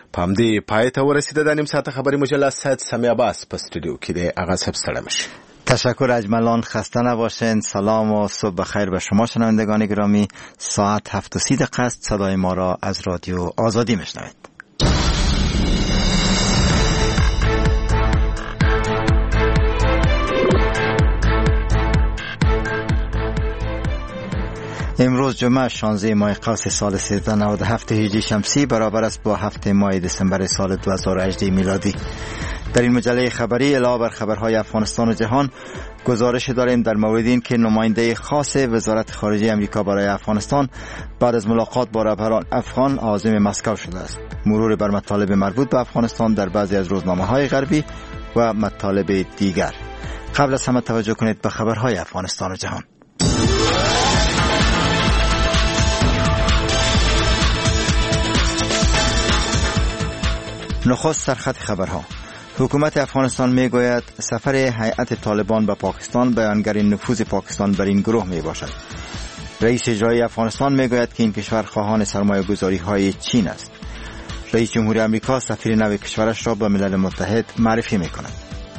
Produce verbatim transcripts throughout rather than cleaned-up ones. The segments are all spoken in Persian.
پام دې پای ته ورسیده. د نیم ساعت خبری مجله صد سمی عباس په استودیو کې دی. آغا صاحب ستړی مشي. تشکر اجملان، خسته نباشین. سلام و صبح بخیر به شما شنوندگان گرامی. ساعت هفت و سی دقیقه است. صدای ما را از رادیو آزادی میشنوید. امروز جمعه شانزده ماه قوس سال سیزده نود و هفت هجری شمسی برابر است با هفته ماه دسامبر سال دو هزار و هجده میلادی. در این مجله خبری علاوه بر خبرهای افغانستان و جهان گزارش داریم در مورد این که نماینده خاص وزارت خارجه امریکا برای افغانستان بعد از ملاقات با رهبران افغان عازم مسکو شده است. مرور بر مطالب مربوط به افغانستان در بعضی از روزنامه‌های غربی و مطالب دیگر. قبل از همه توجه کنید به خبرهای افغانستان و جهان. نخست سرخط خبرها. حکومت افغانستان می گوید سفر هیئت طالبان به پاکستان بیانگر نفوذ پاکستان بر این گروه می باشد. رئیس اجرایی افغانستان می گوید که این کشور خواهان سرمایه گذاری های چین است. رئیس جمهوری آمریکا سفیر نو کشورش را به ملل متحد معرفی می کند.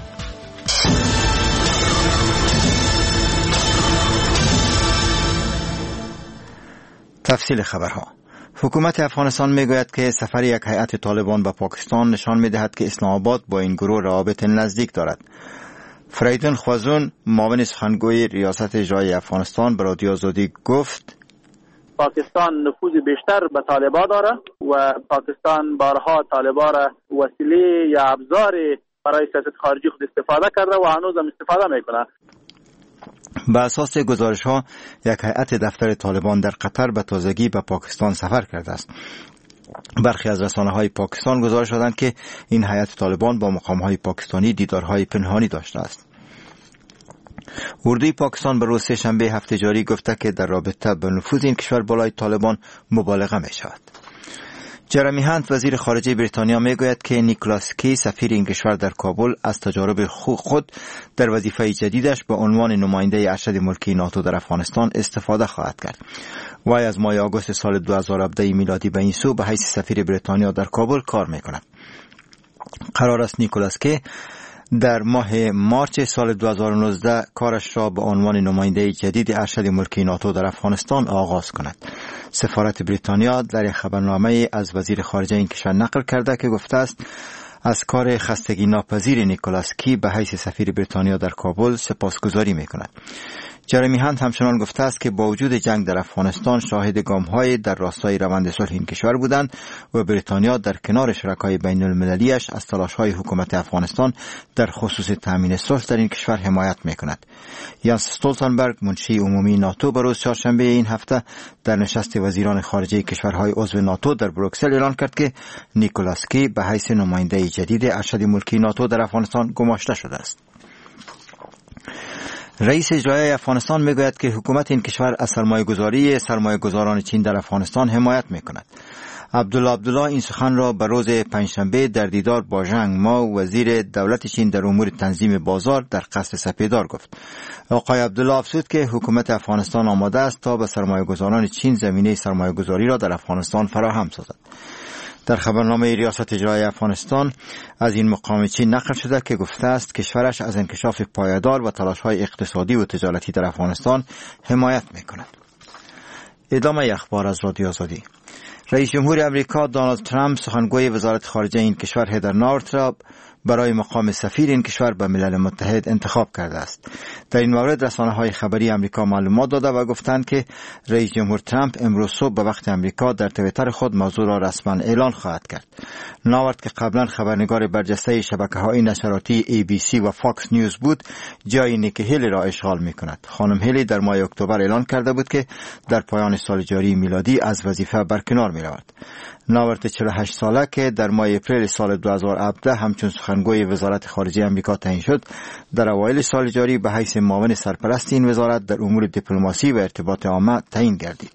تفصیل خبرها. حکومت افغانستان میگوید که سفر یک هیئت طالبان به پاکستان نشان میدهد که اسلام آباد با این گروه روابط نزدیک دارد. فریدون خوازون، معاون سخنگوی ریاست اجرایی افغانستان، به رادیو آزادی گفت پاکستان نفوذ بیشتر به طالبان داره و پاکستان بارها طالبان را وسیله یا ابزار برای سیاست خارجی خود استفاده کرده و هنوز هم استفاده میکنه. به اساس گزارش ها یک هیئت دفتر طالبان در قطر به تازگی به پاکستان سفر کرده است. برخی از رسانه های پاکستان گزارش دادند که این هیئت طالبان با مقام های پاکستانی دیدارهای پنهانی داشته است. اردوی پاکستان به روز سه‌شنبه هفته جاری گفته که در رابطه با نفوذ این کشور بالای طالبان مبالغه می شود. جرمی هانت وزیر خارجه بریتانیا میگوید که نیکولاس کی سفیر این کشور در کابل از تجارب خود در وظیفه جدیدش به عنوان نماینده ارشد ملکی ناتو در افغانستان استفاده خواهد کرد. وی از ماه آگوست سال دو هزار و هفده میلادی به این سو به حیث سفیر بریتانیا در کابل کار میکند. قرار است نیکولاس کی در ماه مارچ سال دو هزار و نوزده کارش را به عنوان نماینده جدید ارشد ملکی ناتو در افغانستان آغاز کند. سفارت بریتانیا در یک خبرنامه از وزیر خارجه این کشور نقل کرده که گفته است از کار خستگی ناپذیر نیکولاس کی به حیث سفیر بریتانیا در کابل سپاسگزاری میکند. جرمی هانت همچنان گفته است که با وجود جنگ در افغانستان شاهد گام‌های در راستای روند صلح این کشور بودند و بریتانیا در کنار شرکای بین المللیش از تلاش‌های حکومت افغانستان در خصوص تامین صلح در این کشور حمایت میکند. یانس استولتنبرگ، منشی عمومی ناتو، به روز چهارشنبه این هفته در نشست وزیران خارجه کشورهای عضو ناتو در بروکسل اعلان کرد که نیکولاس کی به حیث نماینده جدید ارشد ملکی ناتو در افغانستان گماشته شده است. رئیس اجرایی افغانستان میگوید که حکومت این کشور از سرمایه‌گذاری سرمایه‌گذاران چین در افغانستان حمایت میکند. عبدالله عبدالله این سخن را به روز پنجشنبه در دیدار با ژنگ ماو، وزیر دولت چین در امور تنظیم بازار، در قصر سپیدار گفت. آقای عبدالله افزود که حکومت افغانستان آماده است تا به سرمایه‌گذاران چین زمینه سرمایه‌گذاری را در افغانستان فراهم سازد. در خبرنامه ریاست اجرایی افغانستان از این مقام چین نقل شده که گفته است کشورش از انکشاف پایدار و تلاش‌های اقتصادی و تجارتی در افغانستان حمایت می‌کند. ادامه اخبار از رادیو آزادی. رئیس جمهور آمریکا دونالد ترامپ سخنگوی وزارت خارجه این کشور هدر نارت را برای مقام سفیر این کشور به ملل متحد انتخاب کرده است. در این مورد رسانه‌های خبری آمریکا معلومات داده و گفتند که رئیس جمهور ترامپ امروز صبح به وقت آمریکا در توییتر خود موضوع را رسما اعلان خواهد کرد. ناورد که قبلا خبرنگار برجسته شبکه‌های نشراتی ای بی سی و فاکس نیوز بود، جای نیکی هیلی را اشغال می‌کند. خانم هیلی در ماه اکتبر اعلان کرده بود که در پایان سال جاری میلادی از وظیفه برکنار می‌رود. ناورد چهل و هشت ساله که در ماه اپریل سال دو هزار و هفده همچون سخنگوی وزارت خارجه آمریکا تعیین شد، در اوایل سال جاری به حیث معاون سرپرست این وزارت در امور دیپلماسی و ارتباط عامه تعیین گردید.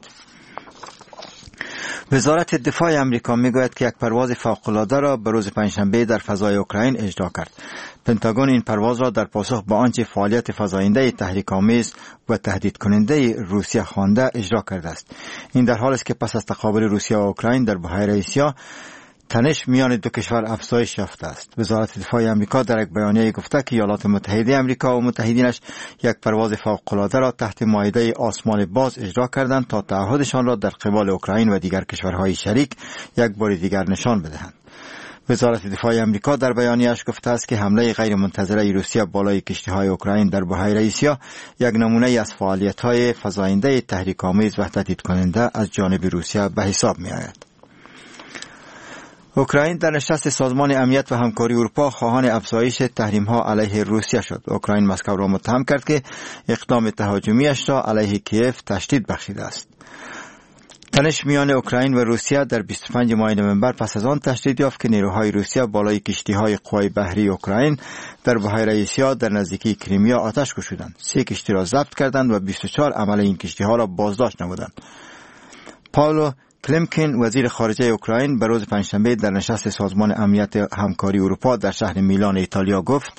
وزارت دفاع آمریکا میگوید که یک پرواز فوق‌العاده را به روز پنجشنبه در فضای اوکراین اجرا کرد. پنتاگون این پرواز را در پاسخ به آنچه فعالیت فزاینده تحریک‌آمیز و تهدید کننده روسیه خوانده اجرا کرده است. این در حالی است که پس از تقابل روسیه و اوکراین در بحیره آسیا تنش میان دو کشور افزایش یافته است. وزارت دفاع آمریکا در یک بیانیه گفته که ایالات متحده آمریکا و متحدینش یک پرواز فوق‌العاده را تحت مائده آسمان باز اجرا کردند تا تعهدشان را در قبال اوکراین و دیگر کشورهای شریک یک بار دیگر نشان بدهند. وزارت دفاع آمریکا در بیانیه‌اش گفته است که حمله غیرمنتظره روسیه بالای کشتی‌های اوکراین در بحیره ایسیا یک نمونه از فعالیت‌های فزاینده تحریک‌آمیز و تهدید کننده از جانب روسیه به حساب می‌آید. اوکراین در نشست سازمان امنیت و همکاری اروپا خواهان افزایش تحریم‌ها علیه روسیه شد. اوکراین مسکو را متهم کرد که اقدام تهاجمی‌اش را علیه کیف تشدید بخشیده است. تنش میان اوکراین و روسیه در بیست و پنجم ماه نوامبر پس از آن تشدید یافت که نیروهای روسیه بالای کشتی‌های قوای بحری اوکراین در بحیره ایسیا در نزدیکی کریمیا آتش گشودند. سه کشتی را ضبط کردند و بیست و چهار عمل این کشتی‌ها را بازداشت نمودند. پاولو کلمکین وزیر خارجه اوکراین به روز پنجشنبه در نشست سازمان امنیت همکاری اروپا در شهر میلان ایتالیا گفت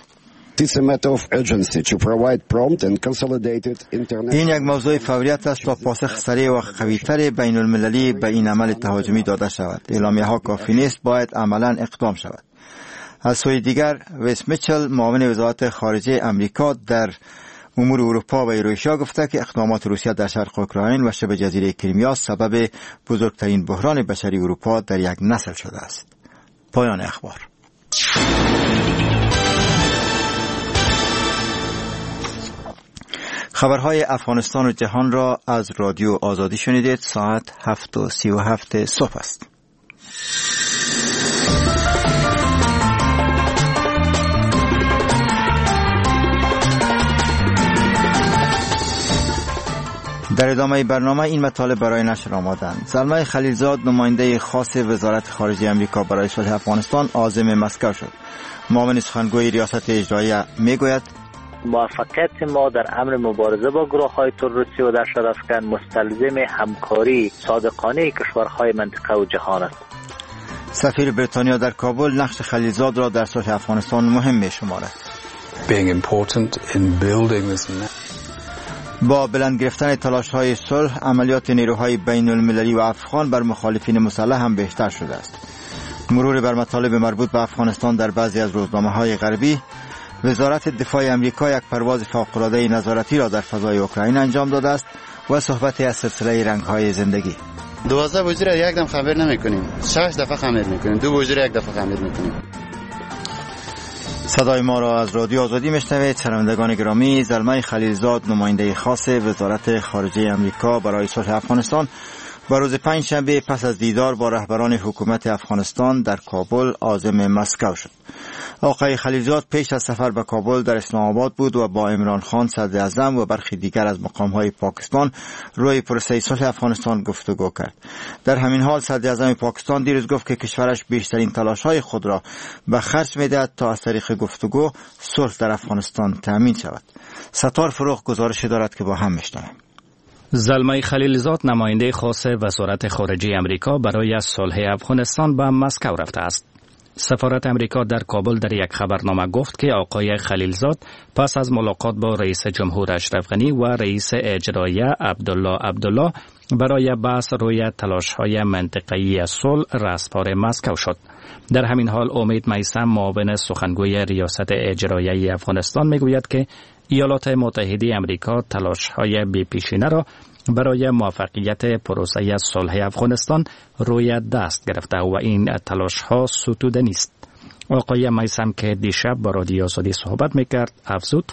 این یک موضوع فوریت است تا پاسخ سریع و قوی‌تر بین المللی به این عمل تهاجمی داده شود. اعلامیه‌ها کافی نیست، باید عملاً اقدام شود. از سوی دیگر ویس میچل معاون وزارت خارجه آمریکا در امور اروپا و ایروشیا گفته که اقدامات روسیه در شرق اوکراین و شبه جزیره کریمیا سبب بزرگترین بحران بشری اروپا در یک نسل شده است. پایان اخبار. خبرهای افغانستان و جهان را از رادیو آزادی شنیدید. ساعت هفت و سی و هفت صبح است. در ادامه برنامه این مطالب برای نشر آمدند. زلمه خلیلزاد نماینده خاص وزارت خارجه آمریکا برای صلح افغانستان عازم مسکو شد. معاون سخنگوی ریاست اجراییه میگوید موفقیت ما در امر مبارزه با گروه‌های تروریستی و دهشت‌افکن مستلزم همکاری صادقانه کشورهای منطقه و جهان است. سفیر بریتانیا در کابل نقش خلیلزاد را در صلح افغانستان مهم می‌شمارد. با بلند گرفتن تلاش‌های صلح، عملیات نیروهای بین المللی و افغان بر مخالفین مسلح هم بهتر شده است. مرور بر مطالب مربوط به افغانستان در بعضی از روزنامه‌های غربی، وزارت دفاع آمریکا یک پرواز فوق‌العاده نظارتی را در فضای اوکراین انجام داده است و صحبت از سلسله رنگ‌های زندگی. دوازده بوجی را یک دم خمیر نمی‌کنیم، شش دفعه خمیر می‌کنیم، دو بوجی را یک دفعه خمیر می‌کنیم. صدای ما را از رادیو آزادی میشنوید. شنوندگان گرامی، زلمه خلیلزاد نماینده خاص وزارت خارجه آمریکا برای صلح افغانستان با روز پنجشنبه پس از دیدار با رهبران حکومت افغانستان در کابل عازم مسکو شد. آقای خلیلزاد پیش از سفر به کابل در اسلام آباد بود و با عمران خان صدر اعظم و برخی دیگر از مقام‌های پاکستان روی پروسه صلح افغانستان گفتگو کرد. در همین حال صدر اعظم پاکستان دیروز گفت که کشورش بیشترین تلاش‌های خود را به خرج می‌دهد تا از طریق گفتگو صلح در افغانستان تأمین شود. ستار فروغ گزارش دارد که با هم می‌شنویم. زلمه خلیلزاد نماینده خاص وزارت خارجه آمریکا برای صلح افغانستان به مسکو رفته است. سفارت آمریکا در کابل در یک خبرنامه گفت که آقای خلیلزاد پس از ملاقات با رئیس جمهور اشرف غنی و رئیس اجراییه عبدالله عبدالله برای بحث روی تلاش‌های منطقه‌ای صلح رسپار مسکو شد. در همین حال امید میثم معاون سخنگوی ریاست اجراییه افغانستان میگوید که ایالات متحده آمریکا تلاش‌های بی‌پیشینه را برای موفقیت پروسه صلح افغانستان روی دست گرفته و این تلاش‌ها ستوده نیست. آقای میثم که دیشب با رادیو آزادی صحبت میکرد افزود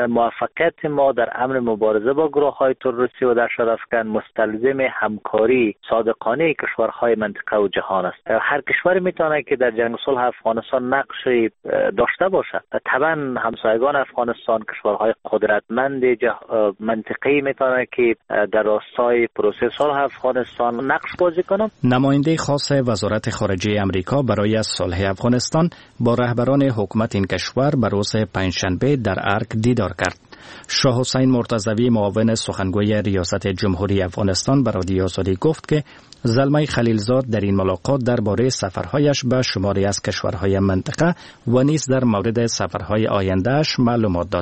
موفقیت ما در امر مبارزه با گروه‌های تروریستی و دهشت‌افکن مستلزم همکاری صادقانه کشورهای منطقه و جهان است. هر کشوری میتونه که در جنگ صلح افغانستان نقشی داشته باشد. طبعا همسایگان افغانستان کشورهای قدرتمند منطقه‌ای میتونه که در راستای پروسه صلح افغانستان نقش بازی کنند. نماینده خاص وزارت خارجه آمریکا برای صلح افغانستان با رهبران حکومت این کشور بر روز پنجشنبه در ارگ دیدار کرد. شاه حسین مرتضوی معاون سخنگوی ریاست جمهوری افغانستان به رادیو آزادی گفت که زلمه خلیلزاد در این ملاقات درباره سفرهایش به شماری از کشورهای منطقه و نیز در مورد سفرهای آیندهش معلومات داد.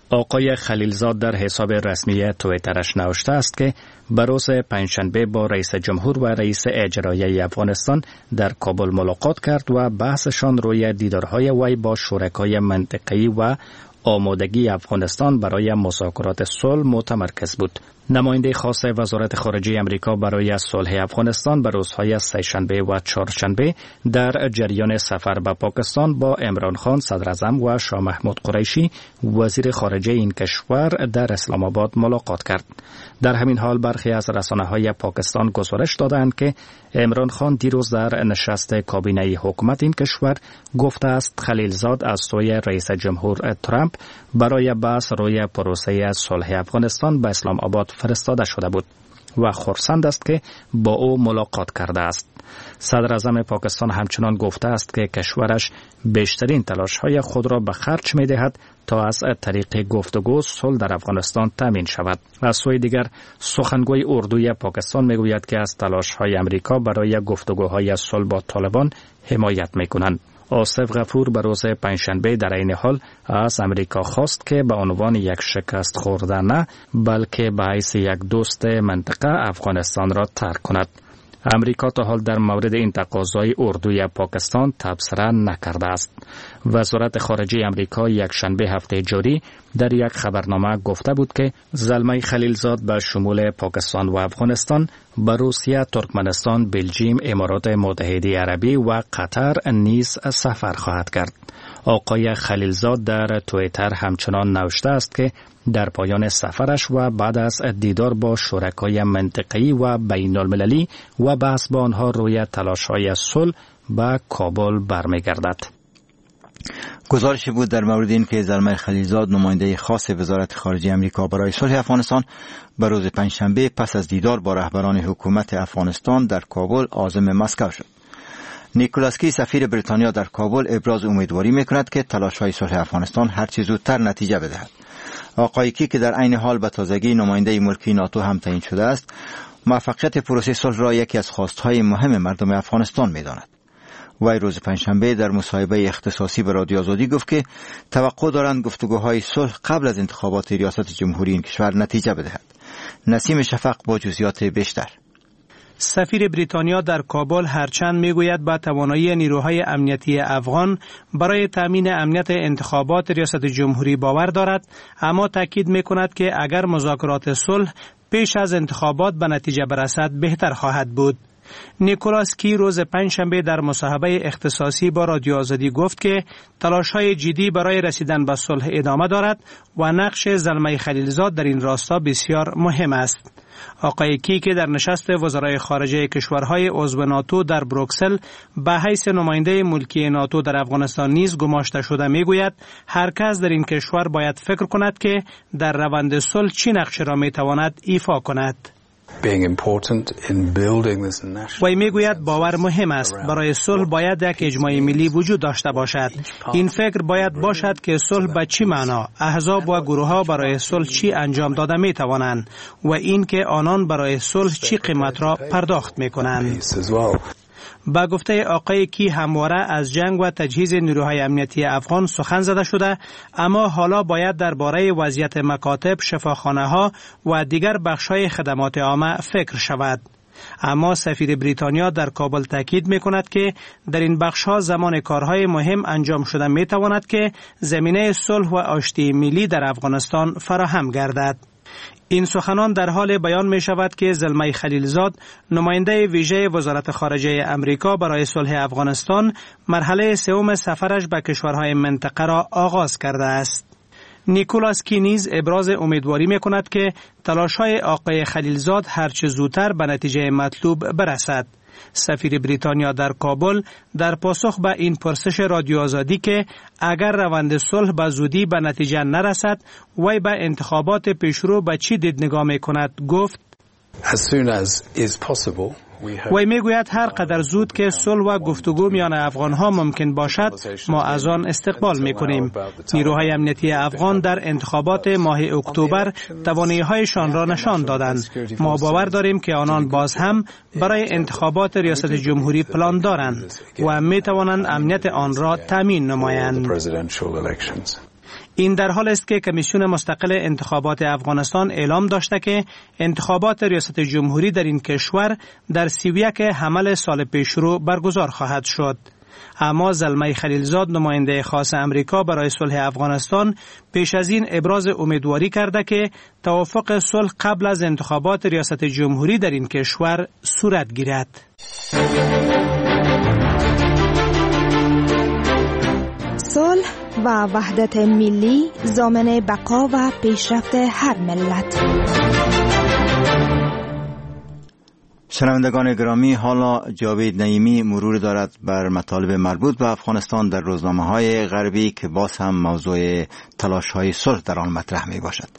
آقای خلیلزاد در حساب رسمی توییترش نوشته است که به روز پنجشنبه با رئیس جمهور و رئیس اجرایی افغانستان در کابل ملاقات کرد و بحثشان روی دیدارهای وی با شرکای منطقه‌ای و آمادگی افغانستان برای مذاکرات صلح متمرکز بود. نماینده خاص وزارت خارجه امریکا برای صلح افغانستان به روزهای سه‌شنبه و چهارشنبه در جریان سفر به پاکستان با عمران خان صدر اعظم و شاه محمود قریشی وزیر خارجه این کشور در اسلام آباد ملاقات کرد. در همین حال برخی از رسانه‌های پاکستان گزارش دادند که عمران خان دیروز در نشست کابینه حکومت این کشور گفته است خلیلزاد از سوی رئیس جمهور ترامپ برای بحث روی پروسه صلح افغانستان به اسلام آباد فرستاده شده بود و خرسند است که با او ملاقات کرده است. صدر اعظم پاکستان همچنان گفته است که کشورش بیشترین تلاش‌های خود را به خرج می‌دهد تا از طریق گفتگو صلح در افغانستان تامین شود. از سوی دیگر سخنگوی اردوی پاکستان میگوید که از تلاش‌های امریکا برای گفتگوهای صلح با طالبان حمایت می‌کنند. آصف غفور به روز پنجشنبه در این حال از امریکا خواست که به عنوان یک شکست خورده نه بلکه به حیث یک دوست منطقه افغانستان را ترک کند. امریکا تا حال در مورد این تقاضای اردوی پاکستان تبصره نکرده است. وزارت خارجه امریکا یک شنبه هفته جاری در یک خبرنامه گفته بود که زلمه خلیلزاد به شمول پاکستان و افغانستان به روسیه، ترکمنستان، بلژیم، امارات متحده عربی و قطر نیز سفر خواهد کرد. آقای خلیلزاد در توییتر همچنان نوشته است که در پایان سفرش و بعد از دیدار با شرکای منطقه‌ای و بین المللی و بحث با آنها روی تلاش‌های صلح به کابل برمیگردد. گزارشی بود در مورد این که زلمه خلیلزاد نماینده خاص وزارت خارجه امریکا برای صلح افغانستان به روز پنجشنبه پس از دیدار با رهبران حکومت افغانستان در کابل عازم مسکو شد. نیکولاس کی سفیر بریتانیا در کابل ابراز امیدواری می‌کند که تلاش‌های صلح افغانستان هر چه زودتر نتیجه بدهد. آقای کی که در عین حال به تازگی نماینده ملکی ناتو هم تعیین شده است، موفقیت پروسه صلح را یکی از خواستهای مهم مردم افغانستان می‌داند. وی روز پنجشنبه در مصاحبه اختصاصی به رادیو آزادی گفت که توقع دارند گفتگوهای صلح قبل از انتخابات ریاست جمهوری این کشور نتیجه بدهد. نسیم شفق با جزئیات بیشتر. سفیر بریتانیا در کابل هرچند میگوید با توانایی نیروهای امنیتی افغان برای تامین امنیت انتخابات ریاست جمهوری باور دارد، اما تاکید میکند که اگر مذاکرات صلح پیش از انتخابات به نتیجه برسد بهتر خواهد بود. نیکولاس کی روز پنجشنبه در مصاحبه اختصاصی با رادیو آزادی گفت که تلاش‌های جدی برای رسیدن به صلح ادامه دارد و نقش زلمه خلیلزاد در این راستا بسیار مهم است. آقای کی که در نشست وزرای خارجه کشورهای عضو ناتو در بروکسل به حیث نماینده ملکی ناتو در افغانستان نیز گماشته شده میگوید هر کس در این کشور باید فکر کند که در روند صلح چه نقشی را میتواند ایفا کند. وی میگوید باور مهم است. برای صلح باید یک اجماع ملی وجود داشته باشد. این فکر باید باشد که صلح به چی معنا، احزاب و گروه ها برای صلح چی انجام داده می توانند و این که آنان برای صلح چی قیمت را پرداخت می کنند. با گفته آقای کی همواره از جنگ و تجهیز نیروهای امنیتی افغان سخن زده شده، اما حالا باید درباره وضعیت مکاتب، شفاخانه‌ها و دیگر بخش‌های خدمات عامه فکر شود. اما سفیر بریتانیا در کابل تاکید می‌کند که در این بخش‌ها زمان کارهای مهم انجام شده می‌تواند که زمینه صلح و آشتی ملی در افغانستان فراهم گردد. این سخنان در حال بیان می شود که زلمه خلیلزاد نماینده ویژه وزارت خارجه امریکا برای صلح افغانستان مرحله سوم سفرش به کشورهای منطقه را آغاز کرده است. نیکولاس کی نیز ابراز امیدواری می کند که تلاش‌های آقای خلیلزاد هرچه زودتر به نتیجه مطلوب برسد. سفیر بریتانیا در کابل در پاسخ به این پرسش رادیو آزادی که اگر روند صلح به زودی به نتیجه نرسد وی به انتخابات پیشرو به چی دید نگاه می کند گفت وی میگوید هر قدر زود که صلح و گفتگو میان افغان ها ممکن باشد ما از آن استقبال میکنیم. نیروهای امنیتی افغان در انتخابات ماه اکتبر توانایی هایشان را نشان دادند. ما باور داریم که آنان باز هم برای انتخابات ریاست جمهوری پلان دارند و می توانند امنیت آن را تامین نمایند. این در حال است که کمیسیون مستقل انتخابات افغانستان اعلام داشته که انتخابات ریاست جمهوری در این کشور در سی و یک حمل سال پیشرو برگزار خواهد شد. اما زلمه خلیلزاد نماینده خاص امریکا برای صلح افغانستان پیش از این ابراز امیدواری کرده که توافق صلح قبل از انتخابات ریاست جمهوری در این کشور صورت گیرد. صلح و وحدت ملی ضامن بقا و پیشرفت هر ملت. شنوندگان گرامی، حالا جاوید نعیمی مرور دارد بر مطالب مربوط به افغانستان در روزنامه‌های غربی که باز هم موضوع تلاش‌های صلح در آن مطرح می باشد.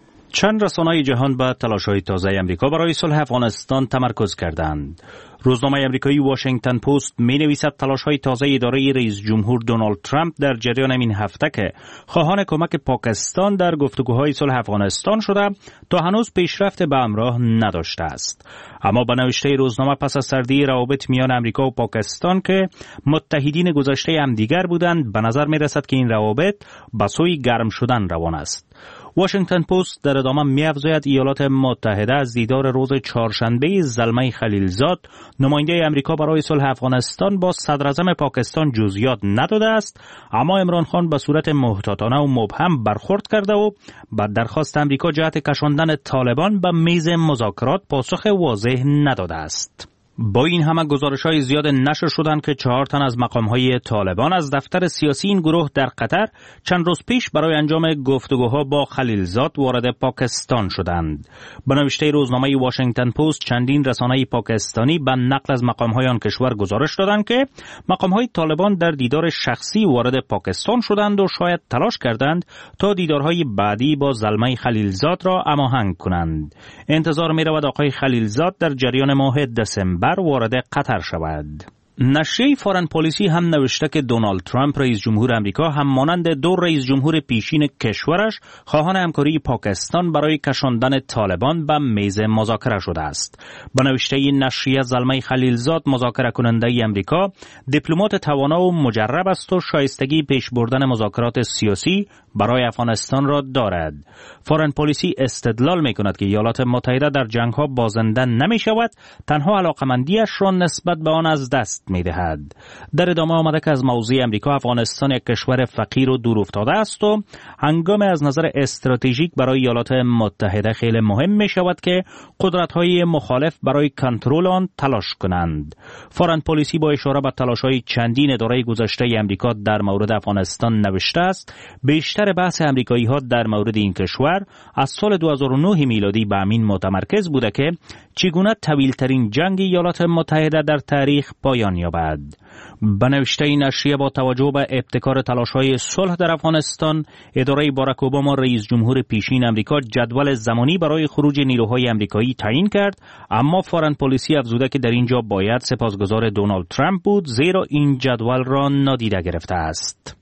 چند رسانه‌ی جهان به تلاش‌های تازه امریکا برای صلح افغانستان تمرکز کردند. روزنامه امریکایی واشنگتن پست می‌نویسد تلاش‌های تازه اداره رئیس جمهور دونالد ترامپ در جریان این هفته که خواهان کمک پاکستان در گفتگوهای صلح افغانستان شده تا هنوز پیشرفت به همراه نداشته است. اما به نوشته روزنامه پس از سردی روابط میان امریکا و پاکستان که متحدین گذشته همدیگر بودند، به نظر می‌رسد که این روابط به سوی گرم شدن روان است. واشنگتن پست در ادامه می‌افزاید ایالات متحده از دیدار روز چهارشنبه زلمه خلیلزاد نماینده امریکا برای صلح افغانستان با صدراعظم پاکستان جزئیات نداده است، اما عمران خان به صورت محتاطانه و مبهم برخورد کرده و به درخواست امریکا جهت کشاندن طالبان به میز مذاکرات پاسخ واضح نداده است. با این همه گزارش‌های زیاد نشر شدند که چهار تن از مقام‌های طالبان از دفتر سیاسی این گروه در قطر چند روز پیش برای انجام گفتگوها با خلیلزاد وارد پاکستان شدند. به نوشته روزنامه واشنگتن پست چندین رسانه پاکستانی به نقل از مقام‌های آن کشور گزارش دادند که مقام‌های طالبان در دیدار شخصی وارد پاکستان شدند و شاید تلاش کردند تا دیدارهای بعدی با زلمه خلیلزاد را هماهنگ کنند. انتظار می‌رود آقای خلیلزاد در جریان ماه دسامبر وارد قطر شود. نشریه فارن پالیسی هم نوشته که دونالد ترامپ رئیس جمهور امریکا هم مانند دو رئیس جمهور پیشین کشورش خواهان همکاری پاکستان برای کشاندن طالبان به میز مذاکره شده است. به نوشته نشریه زلمه خلیلزاد مذاکره کننده امریکا دیپلمات توانا و مجرب است و شایستگی پیش بردن مذاکرات سیاسی برای افغانستان را دارد. فارن پالیسی استدلال می کند که ایالات متحده در جنگ ها بازنده نمی شود، تنها علاقمندیش را نسبت به آن از دست می دهد. در ادامه آمده که از موضوع امریکا افغانستان یک کشور فقیر و دور افتاده است و هنگام از نظر استراتژیک برای ایالات متحده خیلی مهم می شود که قدرت های مخالف برای کنترل آن تلاش کنند. فارن پالیسی با اشاره به تلاش های چندین اداره گذشته امریکا در مورد افغانستان نوشته است بیشتر بحث امریکایی ها در مورد این کشور از سال دو هزار و نه میلادی به همین متمرکز بوده که چگونه طویل‌ترین جنگ ایالات متحده در تاریخ پایان یابد. به نوشته این نشریه با توجه به ابتکار تلاش‌های صلح در افغانستان، اداره باراک اوباما رئیس جمهور پیشین امریکا جدول زمانی برای خروج نیروهای امریکایی تعیین کرد، اما فارن پالیسی افزوده که در اینجا باید سپاسگزار دونالد ترامپ بود زیرا این جدول را نادیده گرفته است.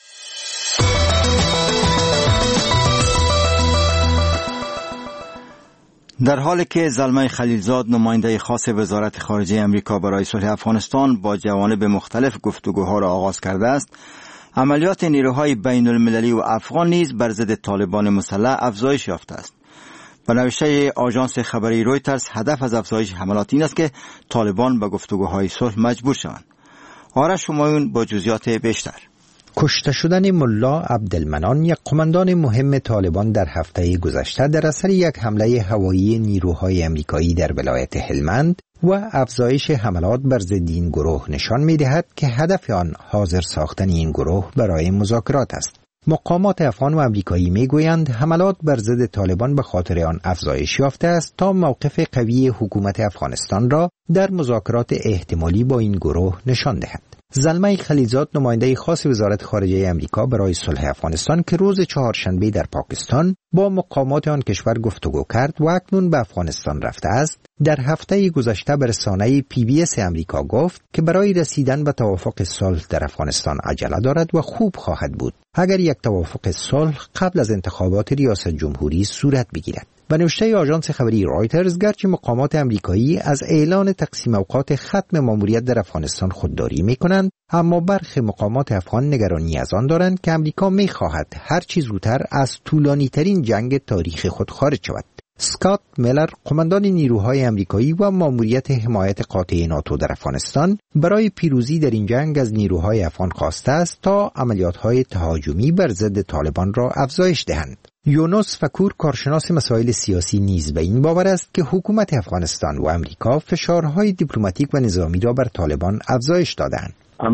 در حالی که زلمه خلیلزاد نماینده خاص وزارت خارجه امریکا برای صلح افغانستان با جوانب مختلف گفتگوها را آغاز کرده است، عملیات نیروهای بین المللی و افغان نیز بر ضد طالبان مسلح افزایش یافته است. به نوشته آژانس خبری رویترز، هدف از افزایش حملات این است که طالبان به گفتگوهای صلح مجبور شوند. آرش همایون با جزئیات بیشتر. کشته شدن ملا عبدالمنان، یک قماندان مهم طالبان در هفته گذشته در اثر یک حمله هوایی نیروهای امریکایی در ولایت هلمند و افزایش حملات بر ضد این گروه نشان می‌دهد که هدف آن حاضر ساختن این گروه برای مذاکرات است. مقامات افغان و امریکایی میگویند حملات بر ضد طالبان به خاطر آن افزایش یافته است تا موقف قوی حکومت افغانستان را در مذاکرات احتمالی با این گروه نشان دهد. زلمه خلیلزاد نماینده خاص وزارت خارجه امریکا برای صلح افغانستان که روز چهارشنبه در پاکستان با مقامات آن کشور گفتگو کرد و اکنون به افغانستان رفته است، در هفته گذشته به رسانه پی بی اس امریکا گفت که برای رسیدن به توافق صلح در افغانستان عجله دارد و خوب خواهد بود اگر یک توافق صلح قبل از انتخابات ریاست جمهوری صورت بگیرد. به نوشته آژانس خبری رایترز، گرچه مقامات امریکایی از اعلان تقسیم اوقات ختم ماموریت در افغانستان خودداری می‌کنند، اما برخی مقامات افغان نگرانی از آن دارند که امریکا می‌خواهد هر چه زودتر از طولانی‌ترین جنگ تاریخ خود خارج شود. اسکات میلر، قماندان نیروهای امریکایی و ماموریت حمایت قاطع ناتو در افغانستان، برای پیروزی در این جنگ از نیروهای افغان خواسته است تا عملیات‌های تهاجمی بر ضد طالبان را افزایش دهند. یونس فکور، کارشناس مسائل سیاسی، نیز به این باور است که حکومت افغانستان و امریکا فشارهای دیپلماتیک و نظامی را بر طالبان افزایش دادند.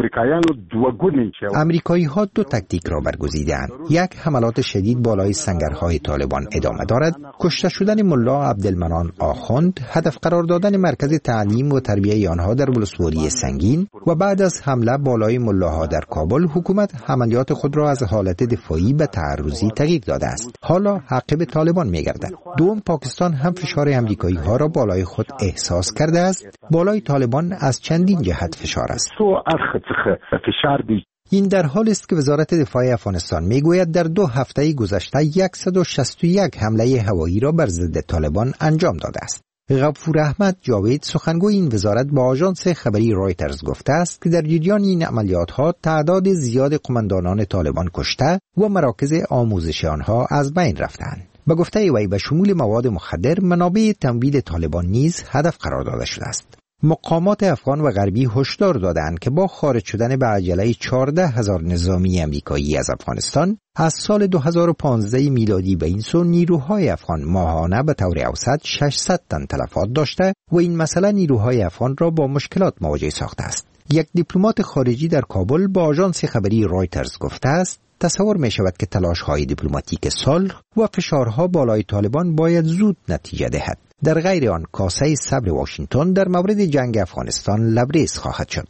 امریکایی ها دو تکتیک را برگزیدند. یک، حملات شدید بالای سنگرهای طالبان ادامه دارد، کشته شدن ملا عبدالمنان آخوند، هدف قرار دادن مرکز تعلیم و تربیه آنها در ولسوالی سنگین و بعد از حمله بالای ملاها در کابل، حکومت عملیات خود را از حالت دفاعی به تعرضی تغییر داده است. حالا عقب طالبان می‌گردد. دوم، پاکستان هم فشار امریکایی ها را بالای خود احساس کرده است. بالای طالبان از چندین جهت فشار است. این در حالی است که وزارت دفاع افغانستان میگوید در دو هفته گذشته صد و شصت و یک حمله هوایی را بر ضد طالبان انجام داده است. غفور احمد جاوید، سخنگوی این وزارت، با آژانس خبری رایترز گفته است که در جریان این عملیات‌ها تعداد زیاد قماندانان طالبان کشته و مراکز آموزشی آنها از بین رفتند. به گفته وی به شمول مواد مخدر، منابع تمویل طالبان نیز هدف قرار داده شده است. مقامات افغان و غربی هشدار دادند که با خارج شدن به عجله چهارده هزار نظامی امریکایی از افغانستان از سال دو هزار و پانزده میلادی به این سو، نیروهای افغان ماهانه به طور اوسط ششصد تن تلفات داشته و این مسئله نیروهای افغان را با مشکلات مواجه ساخته است. یک دیپلمات خارجی در کابل با آژانس خبری رایترز گفته است تصور می شود که تلاش‌های دیپلماتیک صلح و فشارها بالای طالبان باید زود نتیجه دهد. در غیر آن کاسه صبر واشنگتن در مورد جنگ افغانستان لبریز خواهد شد.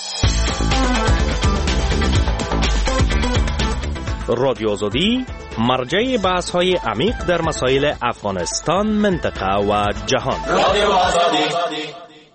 رادیو آزادی، مرجع بحث‌های عمیق در مسائل افغانستان، منطقه و جهان. رادیو آزادی.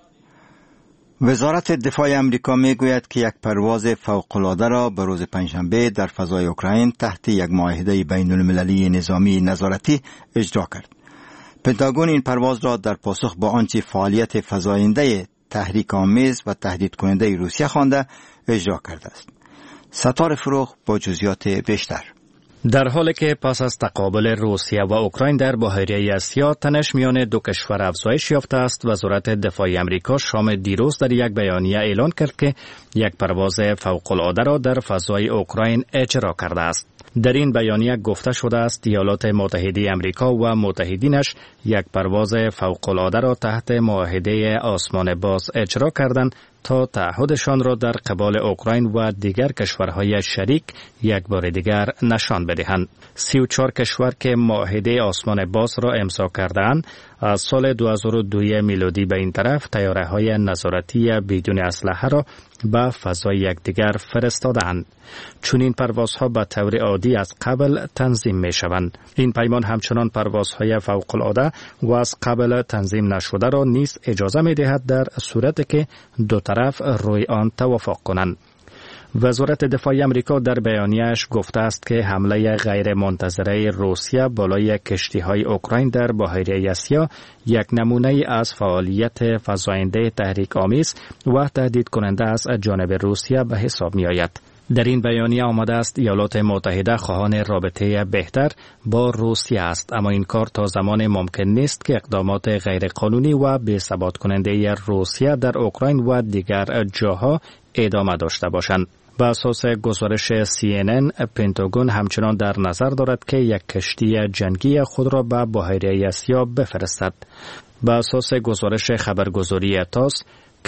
وزارت دفاع امریکا میگوید که یک پرواز فوق‌العاده را به روز پنجشنبه در فضای اوکراین تحت یک معاهده بین المللی نظامی نظارتی اجرا کرد. پنتاگون این پرواز را در پاسخ با آنچه فعالیت فزاینده تحریک آمیز و تهدید کننده روسیه خوانده اجرا کرده است. ستاره فروغ با جزئیات بیشتر. در حالی که پس از تقابل روسیه و اوکراین در بحیره آسیا تنش میان دو کشور افزایش یافته است، وزارت دفاع امریکا شام دیروز در یک بیانیه اعلان کرد که یک پرواز فوق‌العاده را در فضای اوکراین اجرا کرده است. در این بیانیه گفته شده است ایالات متحده امریکا و متحدینش یک پرواز فوق‌العاده را تحت معاهده آسمان باز اجرا کردند تا تعهدشان را در قبال اوکراین و دیگر کشورهای شریک یک بار دیگر نشان بدهند. سی و چهار کشور که معاهده آسمان باز را امضا کردند از سال دو هزار و دو میلادی به این طرف طیاره‌های نظارتی بدون اسلحه را به فضای یکدیگر فرستادند. چون این پروازها به طور عادی از قبل تنظیم می شوند. این پیمان همچنان پروازهای فوق‌العاده و از قبل تنظیم نشده را نیز اجازه می دهد در صورتی که دو طرف روی آن توافق کنند. وزارت دفاع امریکا در بیانیه‌اش گفته است که حمله غیر منتظره روسیه بالای کشتی‌های اوکراین در بحیره آسیا یک نمونه از فعالیت فزاینده تحریک آمیز و تهدید کننده از جانب روسیه به حساب می آید. در این بیانیه آمده است ایالات متحده خواهان رابطه بهتر با روسیه است، اما این کار تا زمان ممکن نیست که اقدامات غیرقانونی و بی‌ثبات کننده روسیه در اوکراین و دیگر جاها ادامه داشته باشند. به اساس گزارش سی ان ان، پنتاگون همچنان در نظر دارد که یک کشتی جنگی خود را به بحیره آسیا بفرستد. به اساس گزارش خبرگزاری تاس،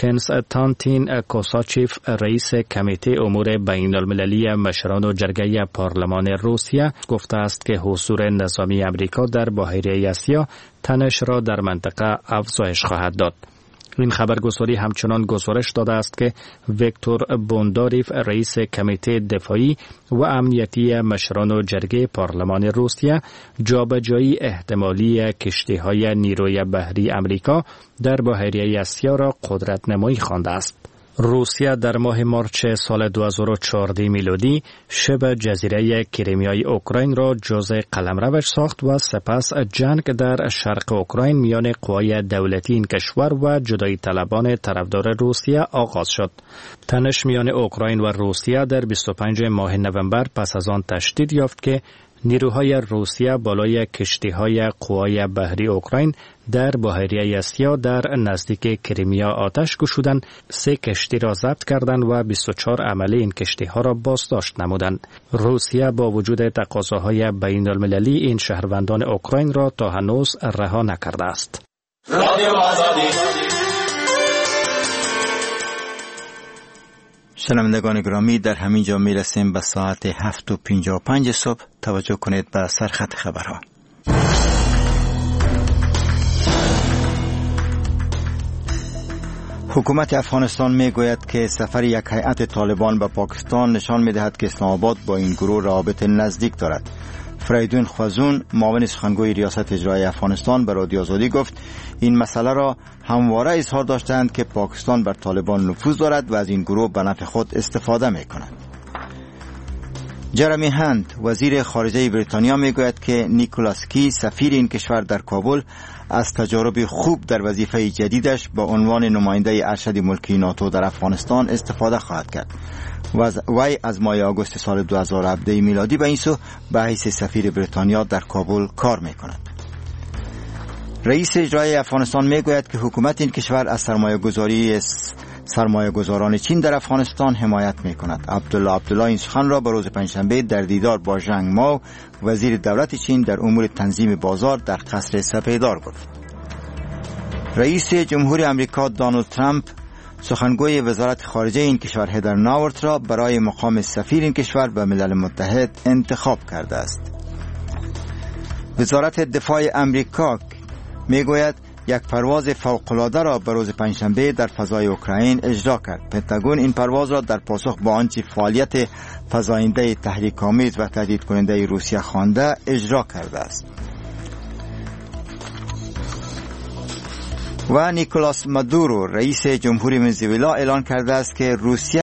کنستانتین کوساچیف، رئیس کمیته امور بین المللی مشران و جرگه پارلمان روسیه، گفته است که حضور نظامی امریکا در بحیره آسیا تنش را در منطقه افزایش خواهد داد. این خبرگزاری همچنان گزارش داده است که ویکتور بونداریف، رئیس کمیته دفاعی و امنیتی مشران و جرگه پارلمان روسیه، جابجایی احتمالی کشتی‌های نیروی بحری امریکا در بحیره آسیا را قدرت نمایی خوانده است. روسیه در ماه مارچ سال دو هزار و چهارده میلادی شبه جزیره کریمیای اوکراین را جزء قلمروش ساخت و سپس جنگ در شرق اوکراین میان قوای دولتی این کشور و جدایی طلبان طرفدار روسیه آغاز شد. تنش میان اوکراین و روسیه در بیست و پنجم ماه نوامبر پس از آن تشدید یافت که نیروهای روسیه بالای کشتی‌های قوای بحری اوکراین در بحیره اسیا در نزدیک کریمیا آتش گشودند، سه کشتی را ضبط کردند و بیست و چهار عمله این کشتی‌ها را بازداشت نمودند. روسیه با وجود تقاضاهای بین‌المللی این شهروندان اوکراین را تا هنوز رها نکرده است. شنوندگان گرامی، در همین جا می رسیم به ساعت هفت و پنجاه و پنج صبح. توجه کنید به سرخط خبرها. حکومت افغانستان می گوید که سفر یک هیئت طالبان به پاکستان نشان می دهد که اسلام آباد با این گروه روابط نزدیک دارد. فریدون خوازون، معاون سخنگوی ریاست اجرایی افغانستان، به رادیو آزادی گفت این مسئله را همواره اظهار داشتند که پاکستان بر طالبان نفوذ دارد و از این گروه به نفع خود استفاده می کند. جرمی هند، وزیر خارجه بریتانیا، می گوید که نیکولاس کی، سفیر این کشور در کابل، از تجارب خوب در وظیفه جدیدش با عنوان نماینده ارشد ملکی ناتو در افغانستان استفاده خواهد کرد. وی از ماه آگوست سال دو هزار و هفده میلادی به این سو به حیث سفیر بریتانیا در کابل کار می کند. رئیس اجرایی افغانستان می گوید که حکومت این کشور از سرمایه گذاری سرمایه گذاران چین در افغانستان حمایت می کند. عبدالله عبدالله این سخن را به روز پنجشنبه در دیدار با ژنگ ماو، وزیر دولت چین در امور تنظیم بازار، در قصر سپیدار گفت. رئیس جمهور آمریکا دونالد ترامپ سخنگوی وزارت خارجه این کشور هدر ناورت را برای مقام سفیر این کشور به ملل متحد انتخاب کرده است. وزارت دفاع آمریکا میگوید یک پرواز فوق‌العاده را به روز پنجشنبه در فضای اوکراین اجرا کرد. پنتاگون این پرواز را در پاسخ به آنچه فعالیت فزاینده تحریک‌آمیز و تهدید کننده روسیه خوانده اجرا کرده است. و نیکولاس مادورو، رئیس جمهوری ونزوئلا، اعلان کرده است که روسیه